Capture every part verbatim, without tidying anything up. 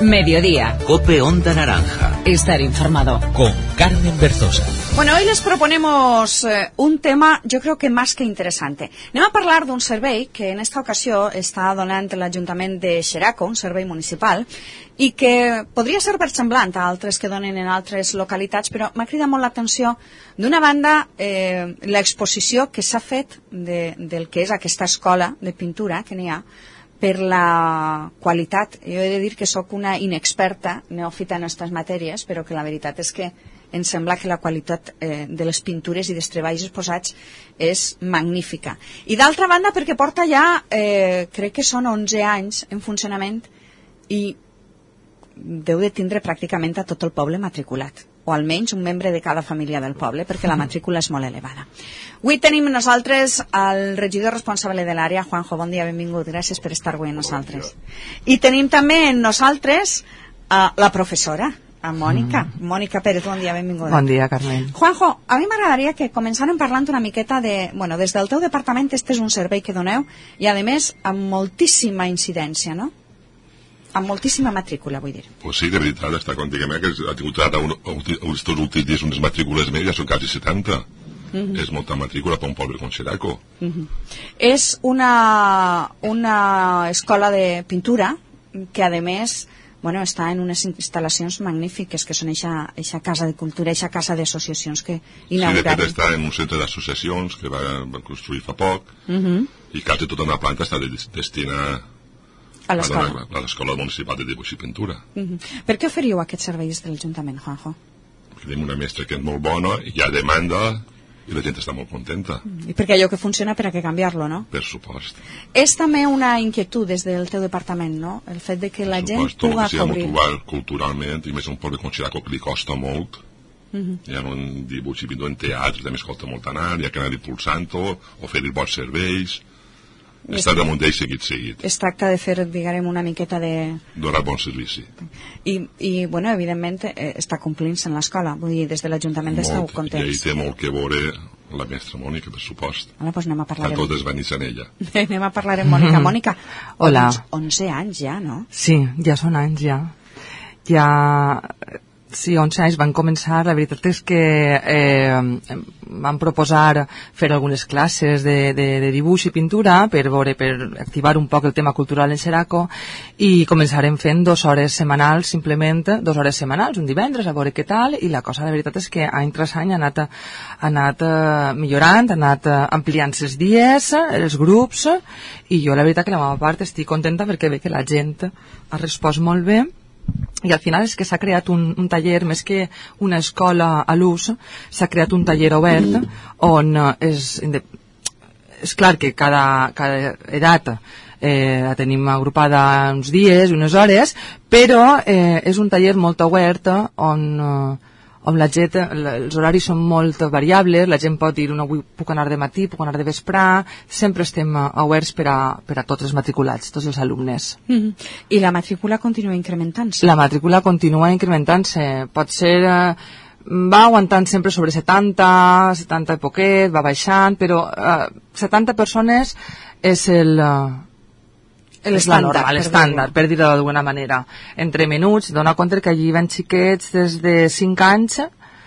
Mediodía. Cope Onda Naranja. Estar informado. Con Carmen Berzosa. Bueno, hoy les proponemos eh, un tema, yo creo que más que interesante. Anem a parlar d'un servei que en esta ocasió està donant l'Ajuntament de Xeraco, un servei municipal, i que podria ser versemblant a altres que donen en altres localitats, però m'ha cridat molt l'atenció, d'una banda, eh, l'exposició que s'ha fet de, del que és aquesta escola de pintura que n'hi ha, per la qualitat. Jo he de dir que sóc una inexperta, neòfita en aquestes matèries, però que la veritat és que em sembla que la qualitat eh, de les pintures i dels treballs exposats és magnífica. I d'altra banda, perquè porta ja, eh, crec que són onze anys en funcionament i deu de tindre pràcticament a tot el poble matriculat, o almenys un membre de cada família del poble, perquè la matrícula és molt elevada. Avui tenim nosaltres el regidor responsable de l'àrea, Juanjo. Bon dia, benvingut, gràcies per estar avui amb nosaltres. I tenim també amb nosaltres uh, la professora, a Mònica. Mm. Mònica Pérez, bon dia, benvinguda. Bon dia, Carmen. Juanjo, a mi m'agradaria que començàrem parlant una miqueta de... Bueno, des del teu departament este és un servei que doneu i, a més, amb moltíssima incidència, no? Amb moltíssima matrícula, vull dir. Pues sí, de veritat, està content que ha tingut ara aquests últims dies unes matrícules més, ja són quasi setanta. Mm-hmm. És molta matrícula per un poble com Xeraco. Mm-hmm. És una, una escola de pintura que, a més, bueno, està en unes instal·lacions magnífiques, que són eixa casa de cultura, eixa casa d'associacions que inauguraren. Sí, de fet està en un centre d'associacions que va, va construir fa poc, mm-hmm. i quasi tota una planta està destinada a l'escola municipal de dibuix i pintura. Mm-hmm. Per què oferiu aquests serveis de l'Ajuntament, Juanjo? Tenim una mestra que és molt bona, hi ha demanda i la gent està molt contenta. Mm, I perquè allò que funciona per a què canviar-lo, no? Per supost. És també una inquietud des del teu departament, no? El fet de que la per gent supost, puga cobrir. cobrir. Culturalment, i més un poble com Xeraco que li costa molt. Mm-hmm. Hi ha un dibuix i pintor en teatre, també es costa molt anar, hi ha que anar impulsant-ho, oferir bons serveis. Està damunt d'ell seguit, seguit. Es tracta de fer, diguem, una miqueta de... donar bon servici. I, i bueno, evidentment, eh, està complint-se en l'escola. Vull dir, des de l'Ajuntament esteu contents. I ell té molt que veure la mestra Mònica, per supost. Ara, doncs anem a parlar... A totes venir en ella. Anem a parlar amb Mònica. Mònica, hola. onze anys ja, no? Sí, ja són anys, ja. Ja... Sí, onze anys van començar. La veritat és que eh, van proposar fer algunes classes de, de, de dibuix i pintura per veure, per activar un poc el tema cultural en Xeraco, i començarem fent dues hores setmanals, simplement dues hores setmanals, un divendres, a veure què tal, i la cosa, la veritat és que any tras any ha anat, ha anat uh, millorant, ha anat uh, ampliant els dies, els grups, i jo la veritat que la meva part estic contenta perquè ve que la gent ha respost molt bé. I al final és que s'ha creat un, un taller, més que una escola a l'ús, s'ha creat un taller obert on és, és clar que cada, cada edat eh, la tenim agrupada uns dies, unes hores, però eh, és un taller molt obert on, eh, on la gent, els horaris són molt variables, la gent pot dir, no, avui puc anar de matí, puc anar de vesprar, sempre estem oberts per a, per a tots els matriculats, tots els alumnes. Mm-hmm. I la matrícula continua incrementant-se? La matrícula continua incrementant-se, pot ser... Eh, va aguantant sempre sobre setanta, setanta i poquet, va baixant, però eh, setanta persones és el... Eh, l'estàndard, l'estàndard, per dir-ho d'alguna manera. Entre menuts, dona compte que allí van xiquets des de cinc anys,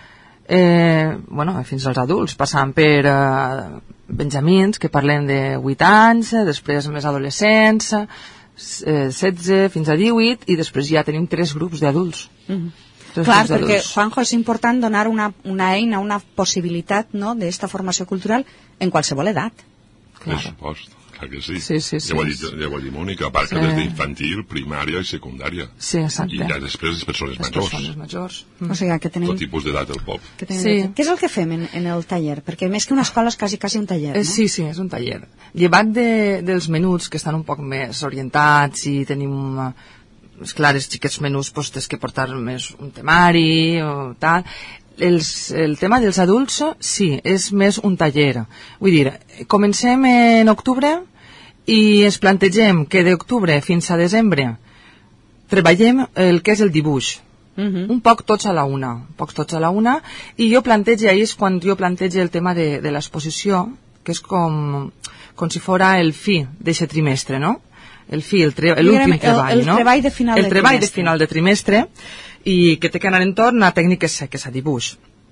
eh, bueno, fins als adults, passant per eh, benjamins, que parlen de vuit anys, després més adolescents, eh, setze fins a divuit, i després ja tenim tres grups d'adults. Mm-hmm. Clar, perquè, Juanjo, és important donar una, una eina, una possibilitat, no?, d'esta formació cultural en qualsevol edat. Per supost. Clar que sí. Sí, sí, sí. Ja ho ha dit, ja ho ha dit Mònica, a part que sí. Des d'infantil, primària i secundària. Sí, exacte. I ja després les persones les majors. Persones majors. Mm. O sigui, que tenim... Tot tipus d'edat del pop. Que tenim... Sí. Què és el que fem en, en el taller? Perquè més que una escola és quasi, quasi un taller, no? Eh, sí, sí, és un taller. Llevat de, dels menuts, que estan un poc més orientats i tenim... És clar, els xiquets menús pues, tens que portar més un temari o tal... Els, el tema dels adults, sí, és més un taller. Vull dir, comencem en octubre i ens plantegem que d'octubre fins a desembre treballem el que és el dibuix. Uh-huh. Un poc tots a la una, pocs tots a la una, i jo plantege, ahir és quan jo plantege el tema de, de l'exposició, que és com, com si fora el fi d'aquest trimestre, no? el fi, el tre l'últim el, treball, el no? treball de final el de treball trimestre. de final de trimestre, i que té que anar entorn a tècniques seques, a dibuix.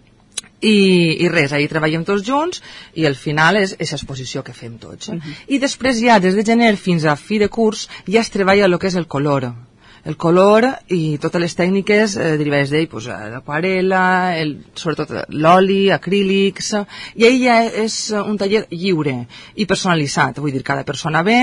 I, i res, ahir treballem tots junts i al final és aquesta exposició que fem tots. Eh? Uh-huh. I després ja, des de gener fins a fi de curs, ja es treballa el que és el color. El color i totes les tècniques eh, derivades d'ell, pues, l'aquarela, el, sobretot l'oli, acrílics, i ahir ja és un taller lliure i personalitzat, vull dir, cada persona ve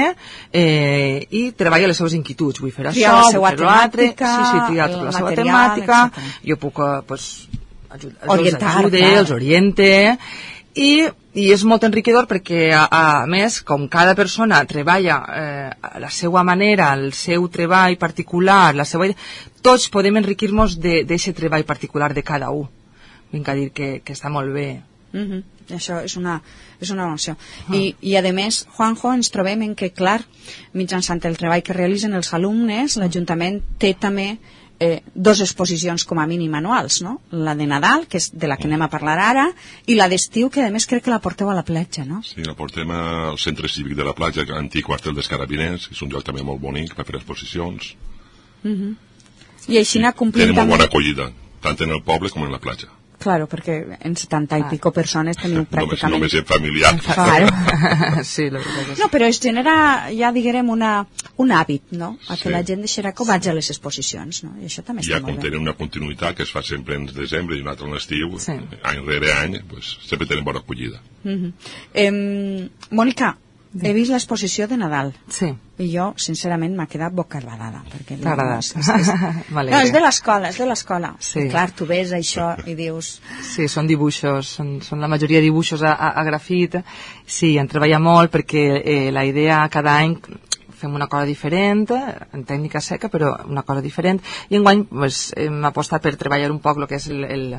eh, i treballa les seves inquietuds, vull fer Tria això, la seva vull fer l'altre, temàtica, sí, sí, triar la seva material, temàtica, etcètera. jo puc, eh, pues, ajud, orientar, els ajude, clar. els oriente, i, i és molt enriquidor perquè, a, a més, com cada persona treballa eh, a la seva manera, el seu treball particular, la seva idea, tots podem enriquir-nos d'aquest treball particular de cada un. Vinc a dir que, que està molt bé. Uh -huh. Això és una, és una noció. Uh -huh. I, I, a més, Juanjo, ens trobem en que, clar, mitjançant el treball que realitzen els alumnes, l'Ajuntament té també Eh, dos exposicions com a mínim anuals, no? La de Nadal, que és de la que anem a parlar ara, i la d'estiu, que a més crec que la porteu a la platja, no? Sí, la portem al centre cívic de la platja, antic quartel dels Carabiners, que és un lloc també molt bonic per fer exposicions. Uh -huh. I així n'ha complit també... Tenen molt també... bona acollida, tant en el poble com en la platja. Claro, perquè en setanta i pico persones teniu pràcticament... Només, només en familiar. Claro. Sí, la veritat és... No, però es genera, ja diguem, una, un hàbit, no? A que Sí. la gent de Xeraco vagi a les exposicions, no? I això també Ja està com molt bé. tenen una continuïtat que es fa sempre en desembre i una altra en l'estiu, Sí. any rere any, pues, sempre tenen bona acollida. Uh -huh. eh, Mònica, he vist l'exposició de Nadal. Sí. I jo, sincerament, m'ha quedat bocabadada. T'ha agradat? És, és, és, no, és de l'escola, és de l'escola. Sí. I clar, tu ves això i dius... Sí, són dibuixos, són, són la majoria de dibuixos a, a, a grafit. Sí, han treballat molt perquè eh, la idea cada any fem una cosa diferent, en tècnica seca, però una cosa diferent. I enguany pues, hem apostat per treballar un poc el que és el, el,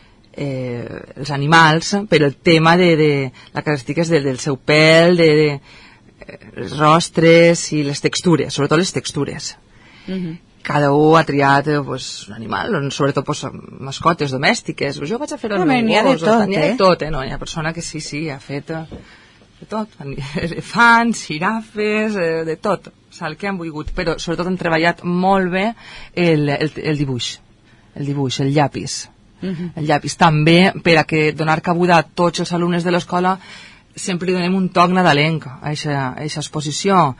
eh, els animals, però el tema de, de les característiques del, del seu pèl, de, de els rostres i les textures, sobretot les textures. Uh -huh. Cada un ha triat eh, pues, un animal, sobretot pues, mascotes domèstiques. Jo vaig a fer el No, meu n'hi ha de gos, tot, n'hi ha de eh? tot, eh? No, hi ha persona que sí, sí, ha fet eh, de tot, elefants, girafes, eh, de tot, o sigui, el que han volgut, però sobretot han treballat molt bé el, el, el dibuix, el dibuix, el llapis. Uh -huh. El llapis també, per a que donar cabuda a tots els alumnes de l'escola sempre li donem un toc nadalenc a aquesta exposició,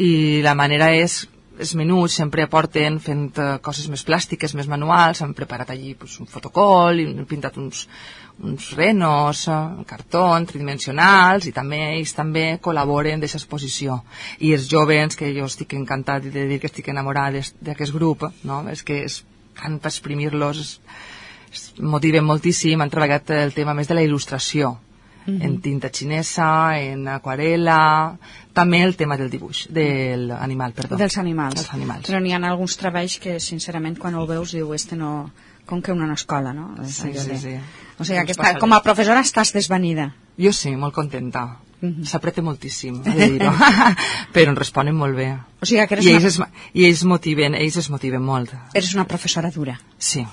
i la manera és els menuts sempre aporten fent uh, coses més plàstiques, més manuals. Han preparat allí pues, un fotocol i han pintat uns, uns renos, uh, cartó, tridimensionals, i també ells també col·laboren d'aquesta exposició. I els jovens, que jo estic encantat de dir que estic enamorada d'aquest grup, no? És que és tant per exprimir-los, es, es motiven moltíssim. Han treballat el tema més de la il·lustració, uh-huh. en tinta xinesa, en aquarela, també el tema del dibuix, del animal, perdó. Dels animals. Dels animals. Però n'hi ha alguns treballs que, sincerament, quan el veus, diu, este no... com que una escola, no? Sí, sí, sí. O sigui, que està, com a professora estàs desvanida. Jo sí, molt contenta. Uh-huh. S'apreta moltíssim, he de dir-ho. Però ens responen molt bé. O sigui, que eres I ells, una... es, i ells motiven, ells es motiven molt. Eres una professora dura. Sí.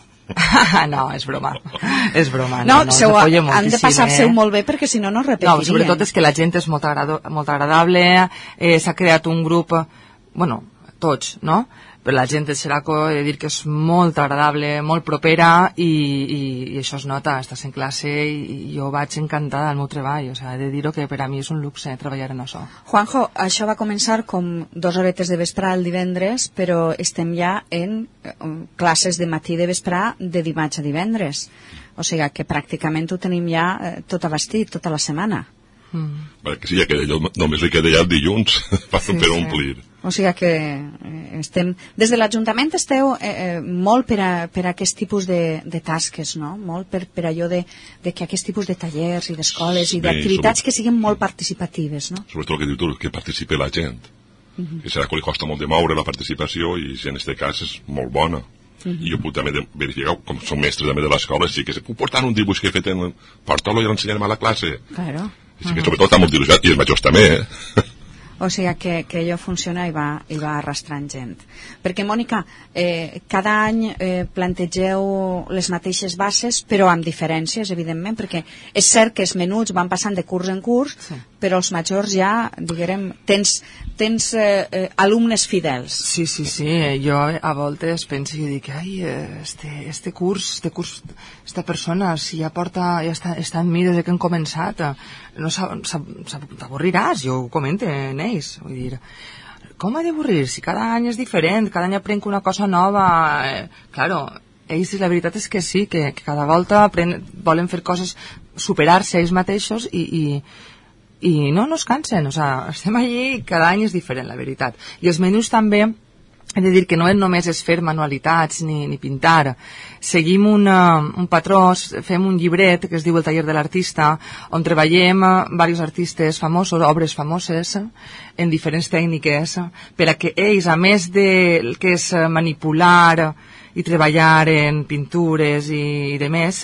No, és broma. És broma. No, no, no seu, han han de passar-se-ho molt bé perquè si no, no repetirien. No, sobretot és que la gent és molt, agrado, molt agradable, eh, s'ha creat un grup, bueno, tots, no? Però la gent de Xeraco, he de dir que és molt agradable, molt propera, i, i, i això es nota, estàs en classe i, i jo vaig encantada del meu treball, o sigui, he de dir-ho que per a mi és un luxe treballar en això. Juanjo, això va començar com dos horetes de vesprà el divendres, però estem ja en eh, classes de matí de vesprà de dimarts a divendres. O sigui que pràcticament ho tenim ja eh, tot abastit, tota la setmana. Mm. Perquè sí, ja queda allò, només li queda ja el dilluns per, Sí, per sí. omplir. O sigui que eh, estem... Des de l'Ajuntament esteu eh, eh, molt per a, per a aquest tipus de, de tasques, no? Molt per, per allò de, de que aquest tipus de tallers i d'escoles i Bé, d'activitats sobre- que siguin molt participatives, no? Sobretot el que dius tu, que participi la gent. Uh -huh. Que serà que li costa molt de moure la participació, i si en aquest cas és molt bona. Uh -huh. I jo puc també de verificar, com som mestres també de l'escola, sí que se puc portar un dibuix que he fet en... Porta-lo i l'ensenyarem a la classe. Claro. I sí que sobretot està molt il·lusionat, i els majors també, eh? O sigui que, que allò funciona i va, i va arrastrant gent. Perquè, Mònica, eh, cada any eh, plantegeu les mateixes bases, però amb diferències, evidentment, perquè és cert que els menuts van passant de curs en curs, sí. Però els majors ja, diguem, tens, tens eh, eh, alumnes fidels. Sí, sí, sí, jo a voltes penso i dic, ai, este, este curs, este curs, esta persona, si ja porta, ja està, està en mi des que han començat, no t'avorriràs, jo ho comento en ells, vull dir, com ha d'avorrir, si cada any és diferent, cada any aprenc una cosa nova, eh, claro, ells la veritat és que sí, que, que cada volta apren, volen fer coses, superar-se ells mateixos i, i i no, no es cansen, o sea, estem allí i cada any és diferent, la veritat. I els menús també, he de dir que no només és fer manualitats ni, ni pintar, seguim una, un patró, fem un llibret que es diu El taller de l'artista, on treballem diversos artistes famosos, obres famoses, en diferents tècniques, per a que ells, a més del que és manipular i treballar en pintures i, i de més,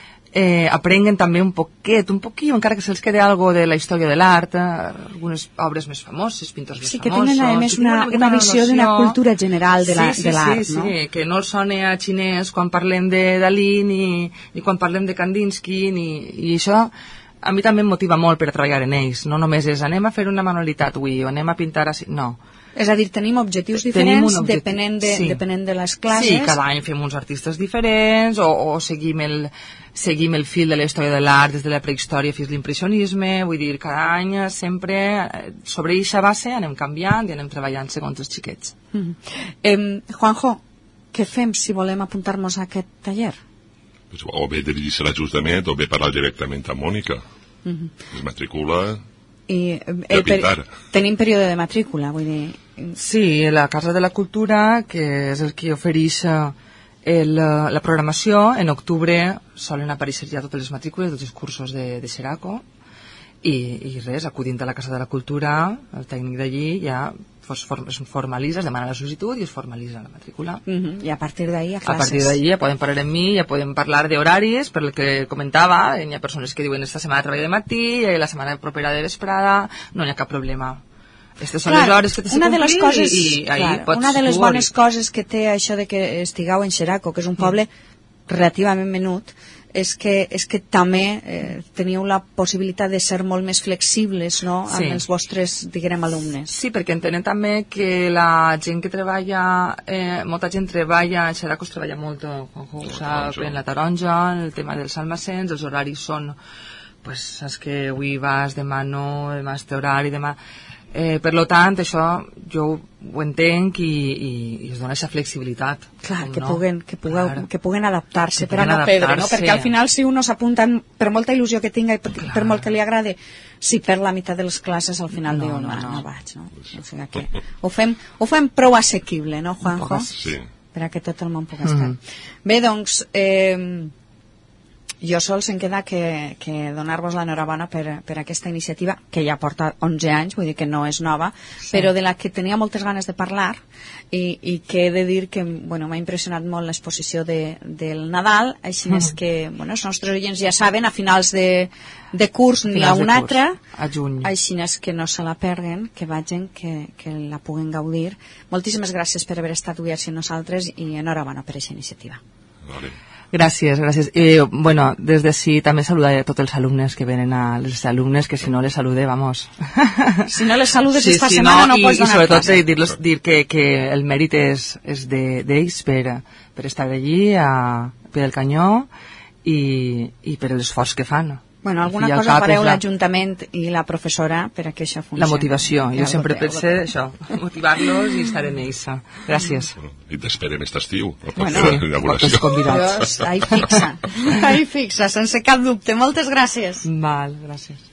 Eh, aprenguen també un poquet, un poquillo, encara que se'ls quede algo de la història de l'art, eh, algunes obres més famoses, pintors més sí, que famosos. Tenen, a més, una, una, una visió d'una cultura general de l'art, sí, sí, sí, sí, no? Sí, que no els soni a xinès quan parlem de Dalí ni, ni quan parlem de Kandinsky, ni, i això a mi també em motiva molt per a treballar en ells. No només és anem a fer una manualitat avui o anem a pintar així, no. És a dir, tenim objectius diferents tenim objectiu, depenent, de, sí. depenent de les classes. Sí, cada any fem uns artistes diferents o, o seguim, el, seguim el fil de la història de l'art des de la prehistòria fins a l'impressionisme, vull dir, cada any sempre sobre eixa base anem canviant i anem treballant segons els xiquets. Mm-hmm. eh, Juanjo, què fem si volem apuntar-nos a aquest taller? Pues, o bé dirigir-se a l'Ajuntament o bé parlar directament amb Mònica. Mm-hmm. Es matricula... I el per, tenim període de matrícula, vull dir... Sí, la Casa de la Cultura, que és el que ofereix el, la programació, en octubre solen aparèixer ja totes les matrícules, tots els cursos de, de Xeraco, i, i res, acudint a la Casa de la Cultura, el tècnic d'allí ja es formalitza, es demana la sol·licitud i es formalitza la matrícula. Uh-huh. I a partir d'ahí a classes. A partir d'ahí ja podem parlar amb mi, ja podem parlar d'horaris, per el que comentava, hi ha persones que diuen esta setmana treballa de matí, i la setmana propera de vesprada, no hi ha cap problema. Aquestes són clar, les hores que t'he de complir coses, i, i ahí clar, pots... Una de les bones coses que té això de que estigueu en Xeraco, que és un poble mm. relativament menut, és que, és que també eh, teniu la possibilitat de ser molt més flexibles, no?, amb sí. els vostres, diguem, alumnes. Sí, perquè entenem també que la gent que treballa, eh, molta gent treballa, en Xeraco es treballa molt, com ho sap, en la taronja, en el tema dels almacens, els horaris són, pues, saps que avui vas, demà no, demà este horari, demà... Eh, per lo tant, això jo ho entenc i, i, i es dona aquesta flexibilitat. Clar, que, no? puguen, que, pugueu, Clar. que puguen adaptar-se per a no perdre, no? Perquè al final si uno s'apunta per molta il·lusió que tinga i per, per molt que li agrade, si per la meitat de les classes al final no, diu no, no, no. no vaig, no? O sigui que ho fem, ho fem prou assequible, no, Juanjo? Sí. Per a que tot el món pugui estar. Mm. Bé, doncs... Eh, jo sols em queda que, que donar-vos l'enhorabona per, per aquesta iniciativa, que ja porta onze anys, vull dir que no és nova, sí. però de la que tenia moltes ganes de parlar i, i que he de dir que bueno, m'ha impressionat molt l'exposició de, del Nadal, així mm. és que bueno, els nostres oients ja saben, a finals de, de curs n'hi ha un altre, així és que no se la perguen, que vagin, que, que la puguen gaudir. Moltíssimes gràcies per haver estat avui amb nosaltres i enhorabona per aquesta iniciativa. Vale. Gràcies, gràcies. I, bueno, des d'ací també saludar a tots els alumnes que venen a les alumnes, que si no les salude, vamos. Si no les saludes sí, esta si setmana no, no pots donar classe. I sobretot dir, dir que, que el mèrit és, és d'ells de, per, per estar allí a per el canyó i, i per l'esforç que fan. Bueno, alguna cosa fareu la... l'Ajuntament i la professora per a que això funcioni. La motivació. Jo sempre pensé això, motivar-los i estar en ells. Gràcies. Bueno, I t'esperem aquest estiu. Bueno, tots convidats. Ahí fixa, ahí fixa, sense cap dubte. Moltes gràcies. Val, gràcies.